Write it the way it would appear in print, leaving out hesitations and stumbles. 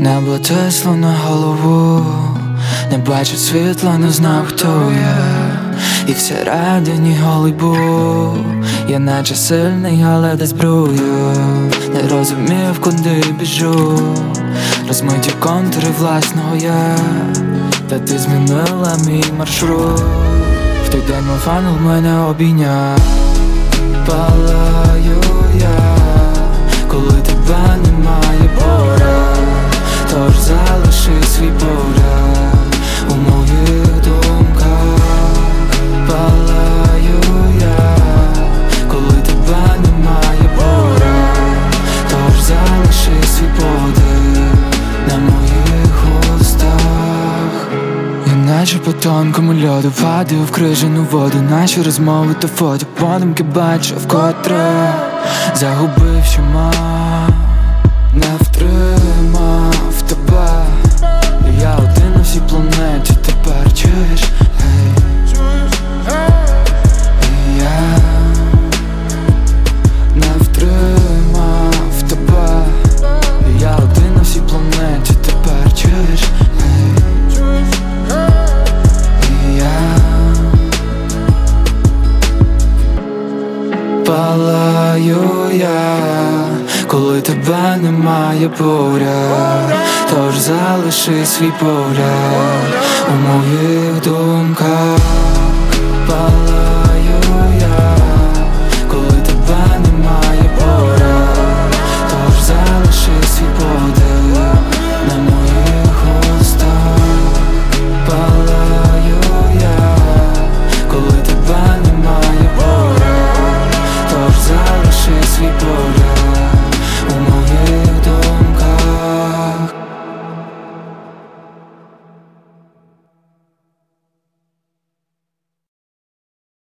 Небо тесло на голову, не бачить світла, не знав, хто я. І всередині голий був, я наче сильний, але десь брую. Не розумів, куди біжу, розмиті контури власного я. Та ти змінила мій маршрут. В той день мов ангел мене обійняв. Палаю я, коли тебе немає поряд. Тож залиши свій погляд у моїх думках. Палаю я, коли тебе немає поряд. Тож залиши свій подих на моїх устах. Я наче по тонкому льоду падаю в крижану воду. Наші розмови та фото, подумки бачу вкотре. Загубив, що мав, не втримав тебе. Я один на всій планеті тепер, чуєш? І я не втримав тебе. Я один на всій планеті тепер, чуєш? І я палаю я, коли тебе немає поряд. Тож залиши свій погляд у моїх думках. Палаю